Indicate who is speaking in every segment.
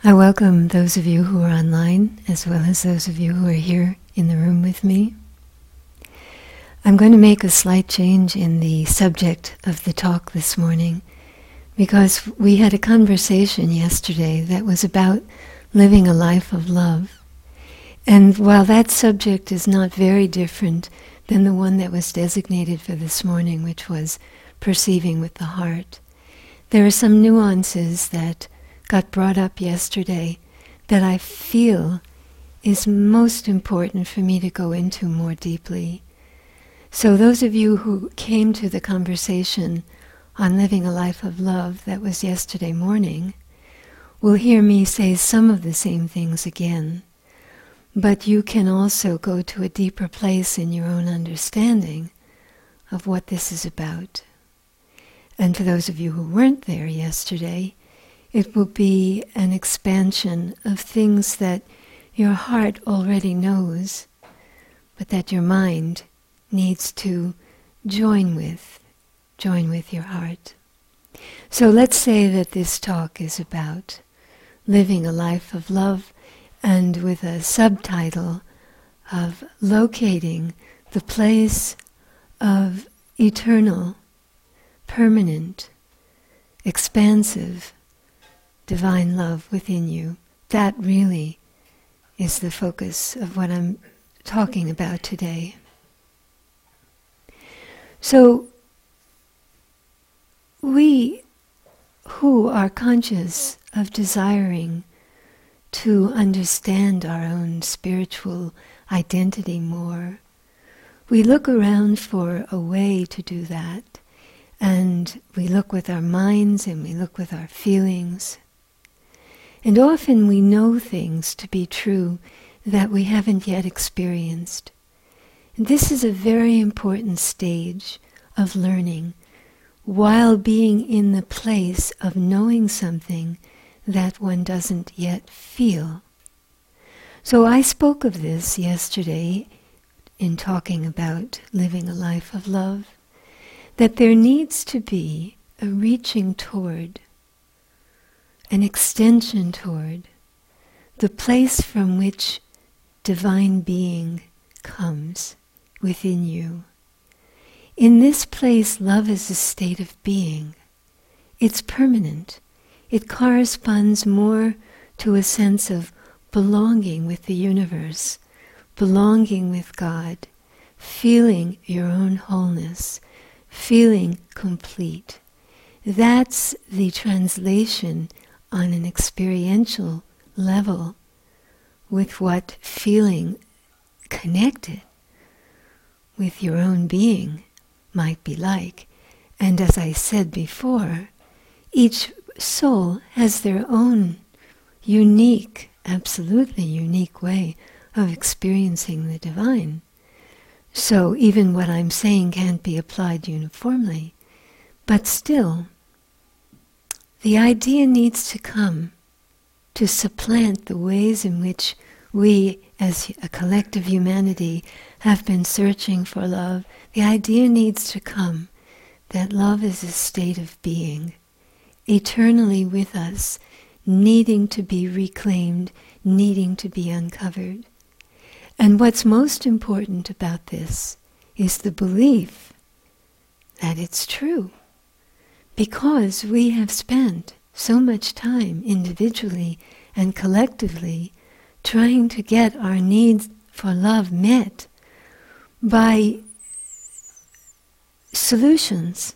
Speaker 1: I welcome those of you who are online, as well as those of you who are here in the room with me. I'm going to make a slight change in the subject of the talk this morning, because we had a conversation yesterday that was about living a life of love. And while that subject is not very different than the one that was designated for this morning, which was perceiving with the heart, there are some nuances that got brought up yesterday that I feel is most important for me to go into more deeply. So those of you who came to the conversation on living a life of love that was yesterday morning will hear me say some of the same things again. But you can also go to a deeper place in your own understanding of what this is about. And for those of you who weren't there yesterday, it will be an expansion of things that your heart already knows, but that your mind needs to join with your heart. So let's say that this talk is about living a life of love, and with a subtitle of locating the place of eternal, permanent, expansive, divine love within you. That really is the focus of what I'm talking about today. So, we who are conscious of desiring to understand our own spiritual identity more, we look around for a way to do that, and we look with our minds and we look with our feelings. And often we know things to be true that we haven't yet experienced. And this is a very important stage of learning, while being in the place of knowing something that one doesn't yet feel. So I spoke of this yesterday in talking about living a life of love, that there needs to be a reaching toward, an extension toward, the place from which divine being comes within you. In this place, love is a state of being. It's permanent. It corresponds more to a sense of belonging with the universe, belonging with God, feeling your own wholeness, feeling complete. That's the translation on an experiential level with what feeling connected with your own being might be like. And as I said before, each soul has their own unique, absolutely unique way of experiencing the divine. So even what I'm saying can't be applied uniformly. But still, the idea needs to come to supplant the ways in which we, as a collective humanity, have been searching for love. The idea needs to come that love is a state of being, eternally with us, needing to be reclaimed, needing to be uncovered. And what's most important about this is the belief that it's true, because we have spent so much time individually and collectively trying to get our needs for love met by solutions,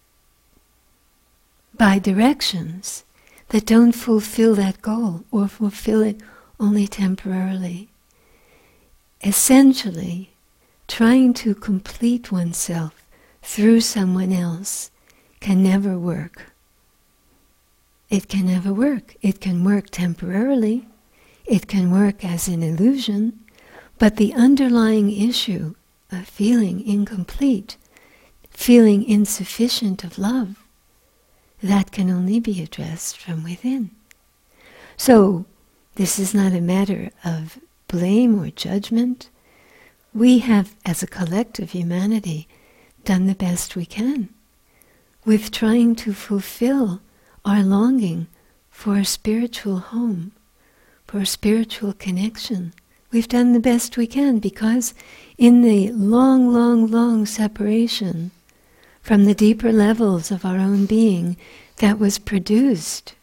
Speaker 1: by directions that don't fulfill that goal or fulfill it only temporarily. Essentially, trying to complete oneself through someone else can never work. It can never work. It can work temporarily. It can work as an illusion. But the underlying issue of feeling incomplete, feeling insufficient of love, that can only be addressed from within. So, this is not a matter of blame or judgment. We have, as a collective humanity, done the best we can with trying to fulfill our longing for a spiritual home, for a spiritual connection. We've done the best we can, because in the long, long, long separation from the deeper levels of our own being that was produced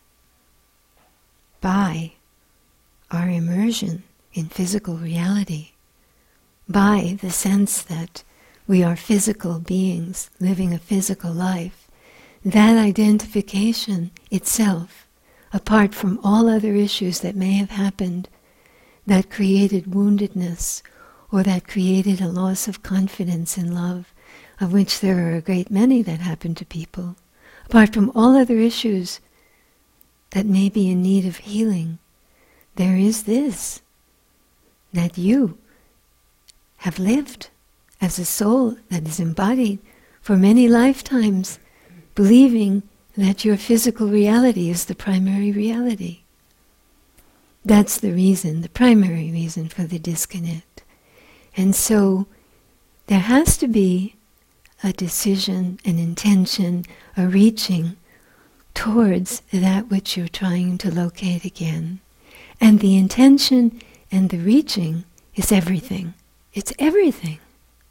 Speaker 1: by our immersion in physical reality, by the sense that we are physical beings living a physical life, that identification itself, apart from all other issues that may have happened that created woundedness or that created a loss of confidence in love, of which there are a great many that happen to people, apart from all other issues that may be in need of healing, there is this, that you have lived as a soul that is embodied for many lifetimes, believing that your physical reality is the primary reality. That's the reason, the primary reason for the disconnect. And so there has to be a decision, an intention, a reaching towards that which you're trying to locate again. And the intention and the reaching is everything. It's everything.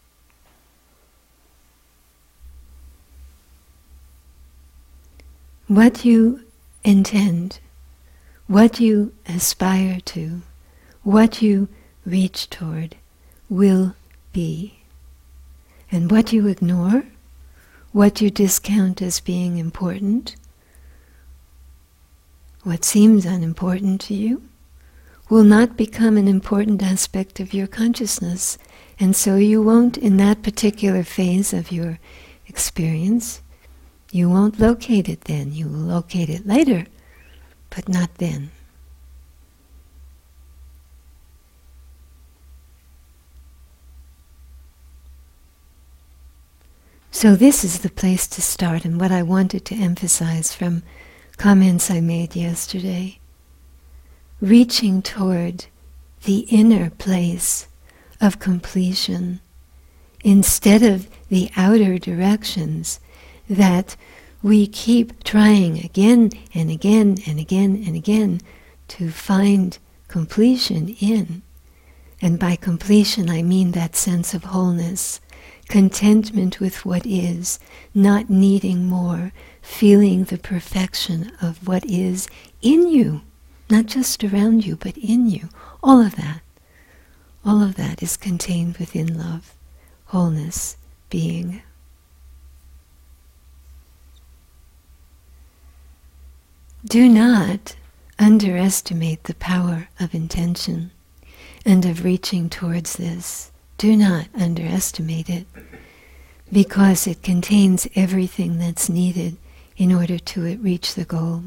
Speaker 1: What you intend, what you aspire to, what you reach toward will be. And what you ignore, what you discount as being important, what seems unimportant to you, will not become an important aspect of your consciousness, and so you won't, in that particular phase of your experience, you won't locate it then. You will locate it later, but not then. So this is the place to start, and what I wanted to emphasize from comments I made yesterday. Reaching toward the inner place of completion instead of the outer directions that we keep trying again and again and again and again to find completion in. And by completion I mean that sense of wholeness, contentment with what is, not needing more, feeling the perfection of what is in you, not just around you, but in you. All of that is contained within love, wholeness, being. Do not underestimate the power of intention and of reaching towards this. Do not underestimate it, because it contains everything that's needed in order to reach the goal.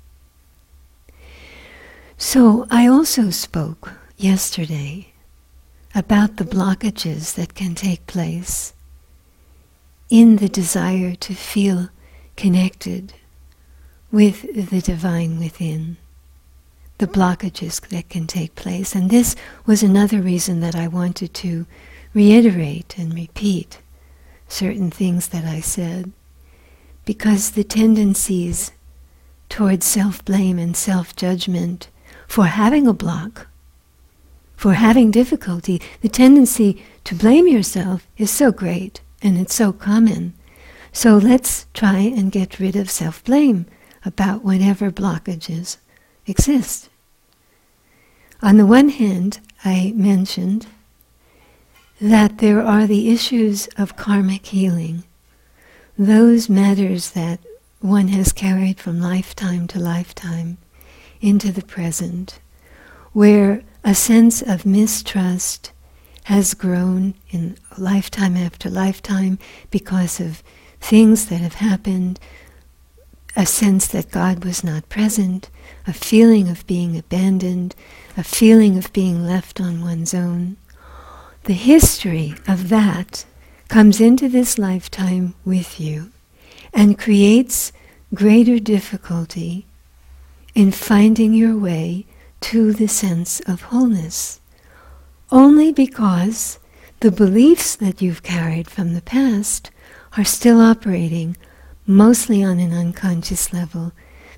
Speaker 1: So I also spoke yesterday about the blockages that can take place in the desire to feel connected with the divine within, the blockages that can take place. And this was another reason that I wanted to reiterate and repeat certain things that I said, because the tendencies towards self-blame and self-judgment for having a block, for having difficulty, the tendency to blame yourself is so great and it's so common. So let's try and get rid of self-blame about whatever blockages exist. On the one hand, I mentioned that there are the issues of karmic healing, those matters that one has carried from lifetime to lifetime into the present, where a sense of mistrust has grown in lifetime after lifetime because of things that have happened, a sense that God was not present, a feeling of being abandoned, a feeling of being left on one's own. The history of that comes into this lifetime with you and creates greater difficulty in finding your way to the sense of wholeness, only because the beliefs that you've carried from the past are still operating mostly on an unconscious level,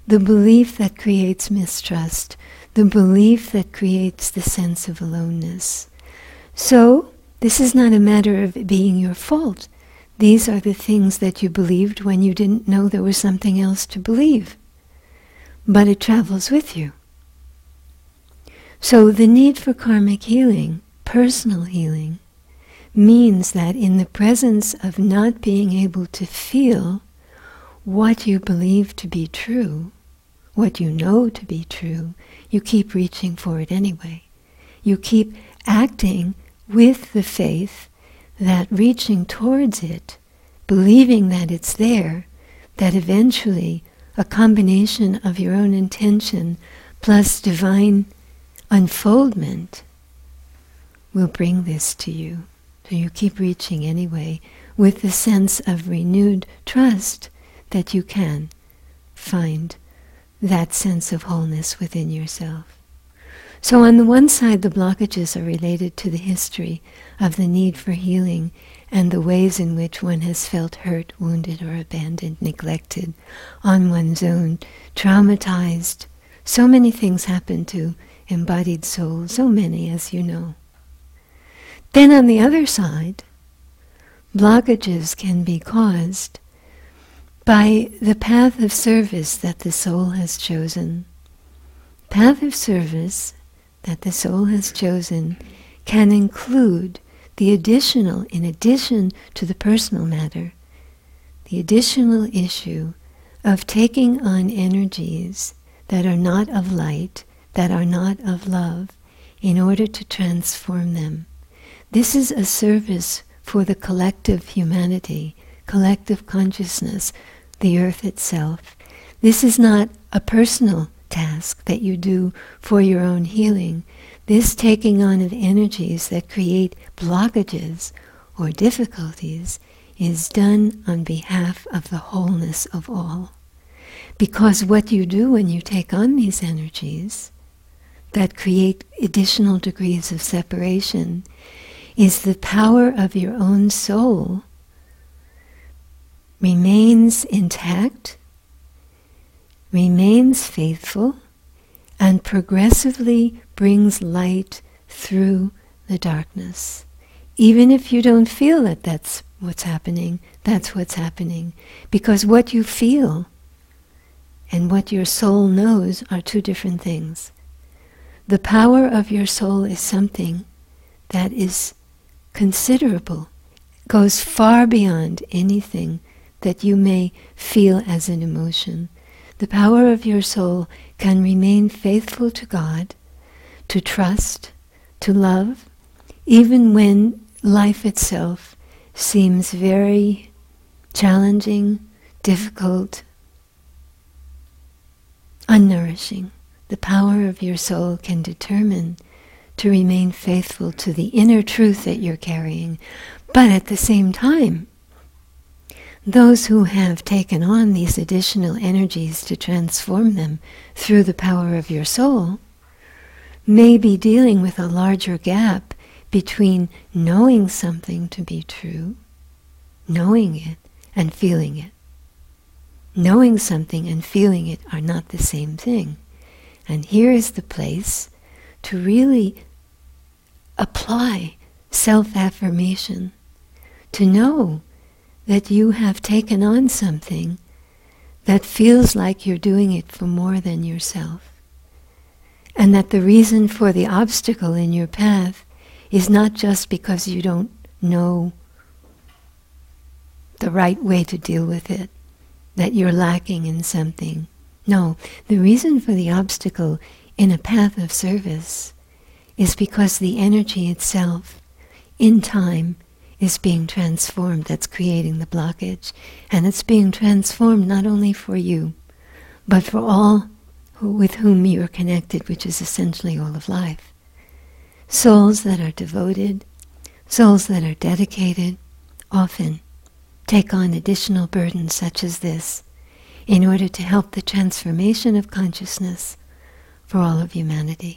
Speaker 1: the belief that creates mistrust, the belief that creates the sense of aloneness. So, this is not a matter of it being your fault. These are the things that you believed when you didn't know there was something else to believe. But it travels with you. So the need for karmic healing, personal healing, means that in the presence of not being able to feel what you believe to be true, what you know to be true, you keep reaching for it anyway. You keep acting with the faith that reaching towards it, believing that it's there, that eventually a combination of your own intention plus divine unfoldment will bring this to you. So you keep reaching anyway with the sense of renewed trust that you can find that sense of wholeness within yourself. So on the one side, the blockages are related to the history of the need for healing and the ways in which one has felt hurt, wounded, or abandoned, neglected, on one's own, traumatized. So many things happen to embodied souls, so many, as you know. Then on the other side, blockages can be caused by the path of service that the soul has chosen. Path of service that the soul has chosen can include the additional, in addition to the personal matter, the additional issue of taking on energies that are not of light, that are not of love, in order to transform them. This is a service for the collective humanity, collective consciousness, the earth itself. This is not a personal task that you do for your own healing. This taking on of energies that create blockages or difficulties is done on behalf of the wholeness of all. Because what you do when you take on these energies that create additional degrees of separation is the power of your own soul remains intact, remains faithful, and progressively brings light through the darkness. Even if you don't feel that that's what's happening, that's what's happening. Because what you feel and what your soul knows are two different things. The power of your soul is something that is considerable, goes far beyond anything that you may feel as an emotion. The power of your soul can remain faithful to God, to trust, to love, even when life itself seems very challenging, difficult, unnourishing. The power of your soul can determine to remain faithful to the inner truth that you're carrying. But at the same time, those who have taken on these additional energies to transform them through the power of your soul may be dealing with a larger gap between knowing something to be true, knowing it, and feeling it. Knowing something and feeling it are not the same thing. And here is the place to really apply self-affirmation, to know that you have taken on something that feels like you're doing it for more than yourself, and that the reason for the obstacle in your path is not just because you don't know the right way to deal with it, that you're lacking in something. No, the reason for the obstacle in a path of service is because the energy itself, in time, is being transformed. That's creating the blockage. And it's being transformed not only for you, but for all with whom you are connected, which is essentially all of life. Souls that are devoted, souls that are dedicated, often take on additional burdens such as this in order to help the transformation of consciousness for all of humanity.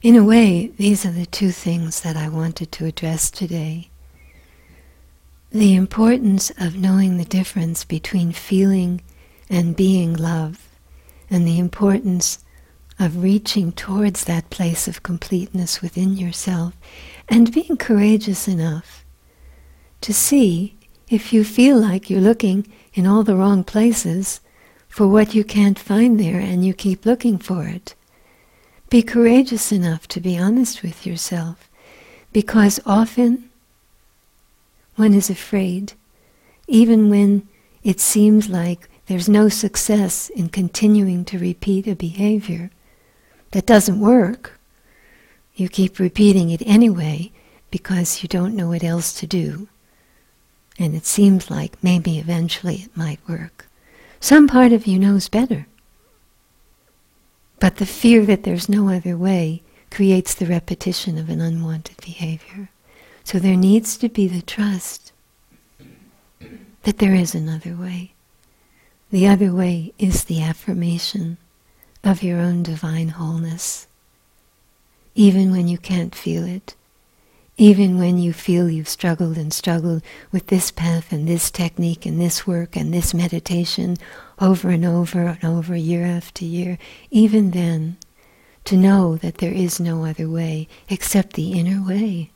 Speaker 1: In a way, these are the two things that I wanted to address today. The importance of knowing the difference between feeling and being love, and the importance of reaching towards that place of completeness within yourself, and being courageous enough to see if you feel like you're looking in all the wrong places for what you can't find there and you keep looking for it. Be courageous enough to be honest with yourself, because often one is afraid, even when it seems like there's no success in continuing to repeat a behavior that doesn't work. You keep repeating it anyway because you don't know what else to do. And it seems like maybe eventually it might work. Some part of you knows better. But the fear that there's no other way creates the repetition of an unwanted behavior. So there needs to be the trust that there is another way. The other way is the affirmation of your own divine wholeness. Even when you can't feel it, even when you feel you've struggled and struggled with this path and this technique and this work and this meditation over and over and over, year after year, even then, to know that there is no other way except the inner way.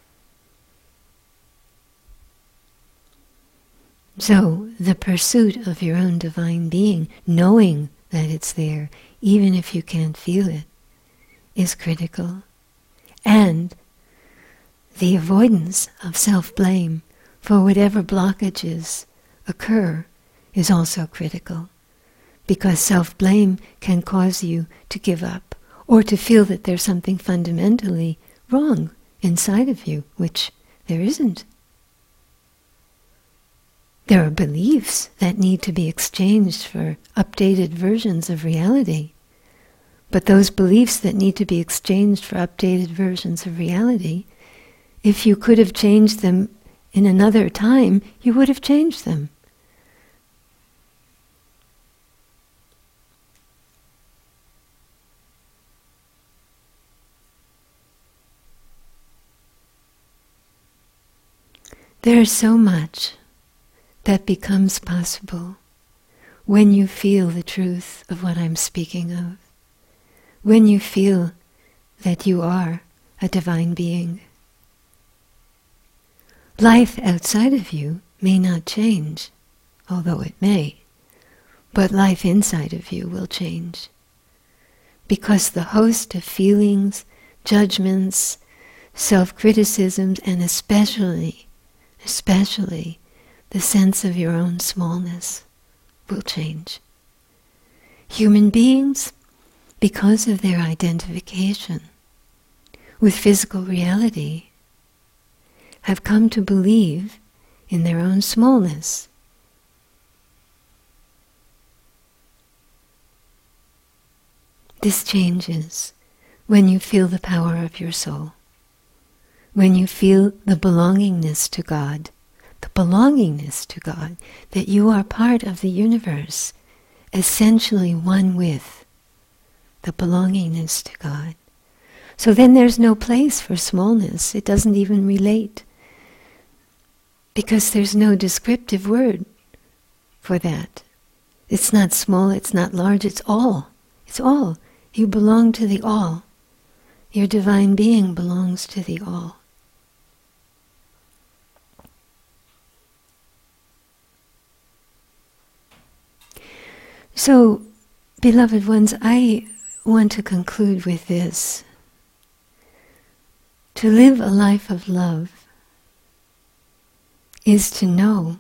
Speaker 1: So, the pursuit of your own divine being, knowing that it's there, even if you can't feel it, is critical. And the avoidance of self-blame for whatever blockages occur is also critical, because self-blame can cause you to give up or to feel that there's something fundamentally wrong inside of you, which there isn't. There are beliefs that need to be exchanged for updated versions of reality. But those beliefs that need to be exchanged for updated versions of reality, if you could have changed them in another time, you would have changed them. There is so much that becomes possible when you feel the truth of what I'm speaking of, when you feel that you are a divine being. Life outside of you may not change, although it may, but life inside of you will change, because the host of feelings, judgments, self-criticisms, and especially the sense of your own smallness will change. Human beings, because of their identification with physical reality, have come to believe in their own smallness. This changes when you feel the power of your soul, when you feel the belongingness to God, that you are part of the universe, essentially one with the belongingness to God. So then there's no place for smallness. It doesn't even relate, because there's no descriptive word for that. It's not small, it's not large, it's all. It's all. You belong to the all. Your divine being belongs to the all. So, beloved ones, I want to conclude with this. To live a life of love is to know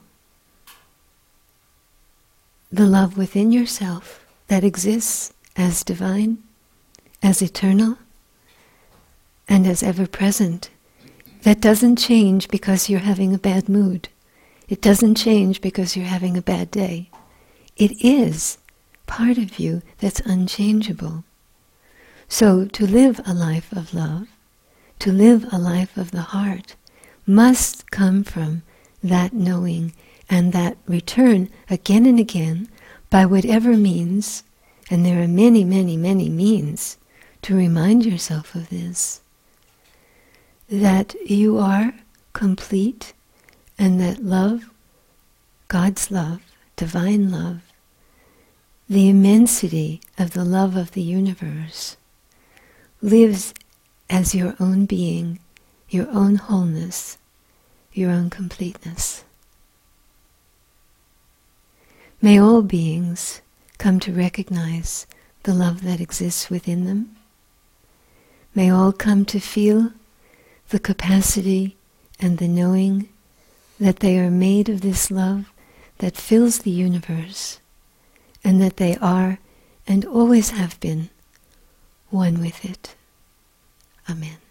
Speaker 1: the love within yourself that exists as divine, as eternal, and as ever-present, that doesn't change because you're having a bad mood. It doesn't change because you're having a bad day. It is part of you that's unchangeable. So to live a life of love, to live a life of the heart, must come from that knowing and that return again and again by whatever means, and there are many, many, many means to remind yourself of this, that you are complete and that love, God's love, divine love, the immensity of the love of the universe, lives as your own being, your own wholeness, your own completeness. May all beings come to recognize the love that exists within them. May all come to feel the capacity and the knowing that they are made of this love that fills the universe, and that they are and always have been one with it. Amen.